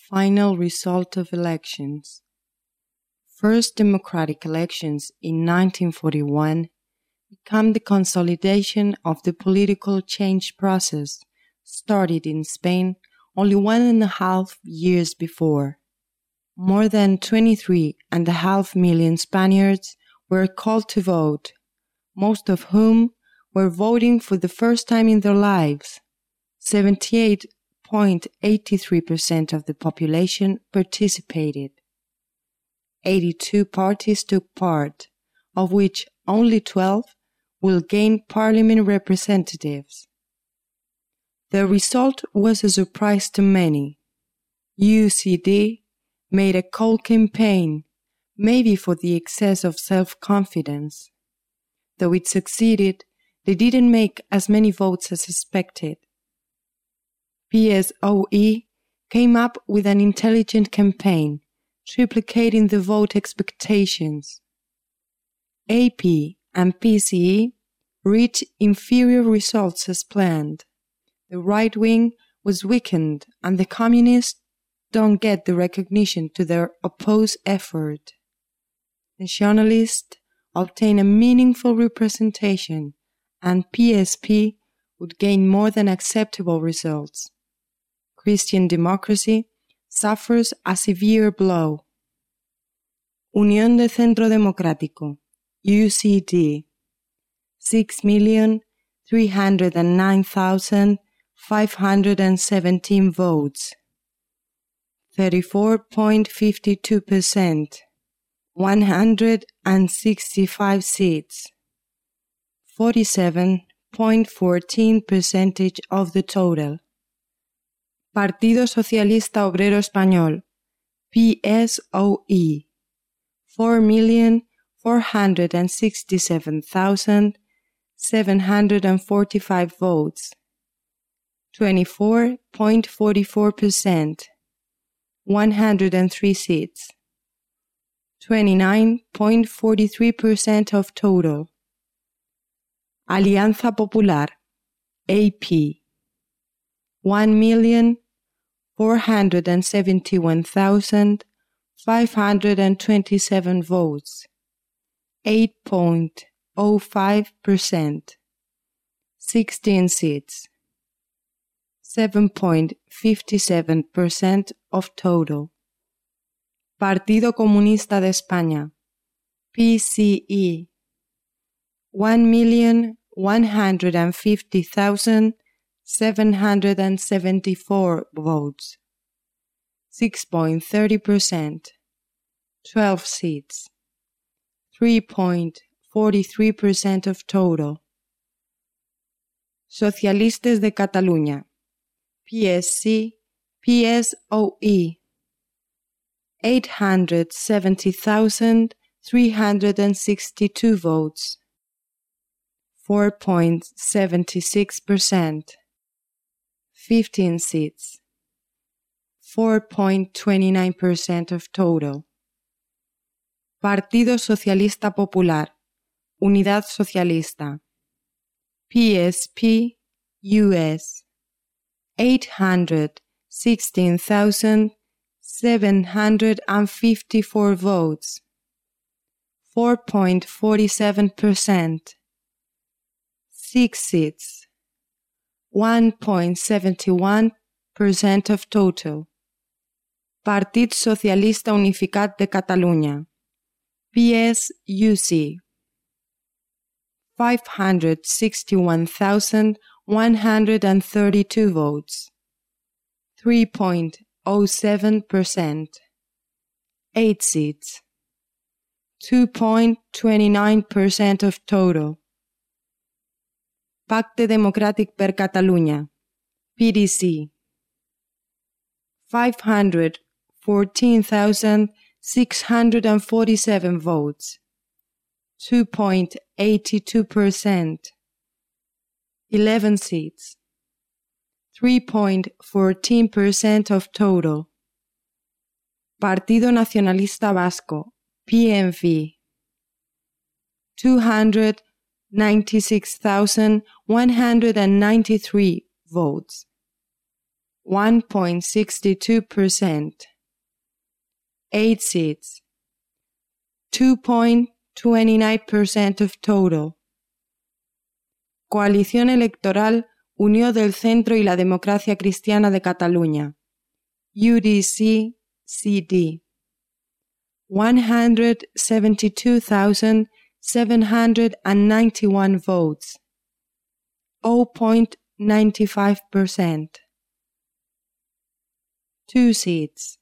Final result of elections. First democratic elections in 1941 became the consolidation of the political change process started in Spain only 1.5 years before. More than 23.5 million Spaniards were called to vote, most of whom were voting for the first time in their lives. 78.83% of the population participated. 82 parties took part, of which only 12 will gain parliament representatives. The result was a surprise to many. UCD made a cold campaign, maybe for the excess of self-confidence. Though it succeeded, they didn't make as many votes as expected. PSOE came up with an intelligent campaign, triplicating the vote expectations. AP and PCE reached inferior results as planned. The right wing was weakened and the communists don't get the recognition to their opposed effort. Nationalists obtain a meaningful representation and PSP would gain more than acceptable results. Christian democracy suffers a severe blow. Unión de Centro Democrático, UCD, 6,309,517 votes, 34.52%, 165 seats, 47.14% of the total. Partido Socialista Obrero Español, PSOE, 4,467,745 votes, 24.44%, 103 seats, 29.43% of total. Alianza Popular, AP, 1,471,527 votes, 8.05%, 16 seats, 7.57% of total. Partido Comunista de España, PCE, 1,150,774 votes, 6.30%, 12 seats, 3.43% of total. Socialistes de Cataluña, PSC, PSOE, 870,362 votes, 4.76%, 15 seats, 4.29% of total. Partido Socialista Popular, Unidad Socialista, PSP, US, 816,754 votes, 4.47%, 6 seats, 1.71% of total. Partit Socialista Unificat de Catalunya, PSUC, 561,132 votes, 3.07%, 8 seats, 2.29% of total. Pacte Democràtic per Catalunya, PDC, 514,647 votes, 2.82%, 11 seats, 3.14% of total. Partido Nacionalista Vasco, PNV, 296,193 votes, 1.62%. 8 seats, 2.29% of total. Coalición Electoral Unió del Centro y la Democracia Cristiana de Cataluña, UDC-CD, 172,791 votes, 0.95%. 2 seats,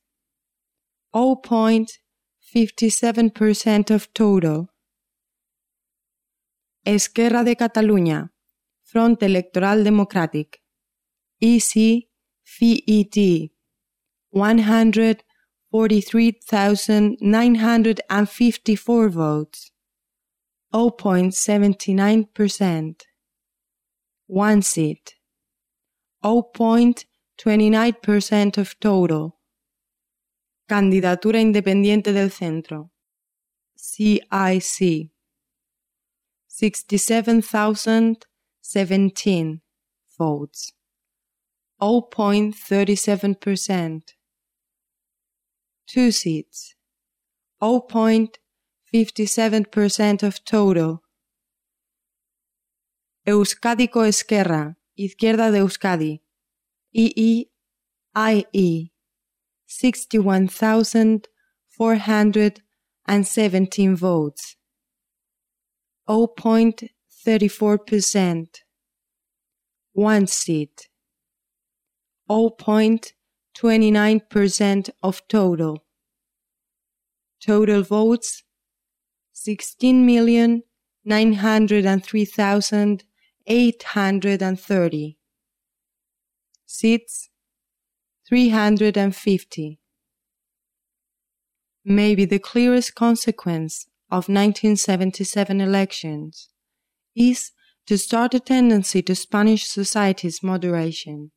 0.57% of total. Esquerra de Catalunya, Front Electoral Democràtic, EC-FED, 143,954 votes, 0.79%. 1 seat, 0.29% of total. Candidatura Independiente del Centro, CIC, 67,017 votes, 0.37%. 2 seats, 0.57% of total. Euskadiko Esquerra, Izquierda de Euskadi, EEIE, 61,417 votes, 0.34%. 1 seat, 0.29% of total. Total votes, 16,903,830. Seats, 350. Maybe the clearest consequence of 1977 elections is to start a tendency to Spanish society's moderation.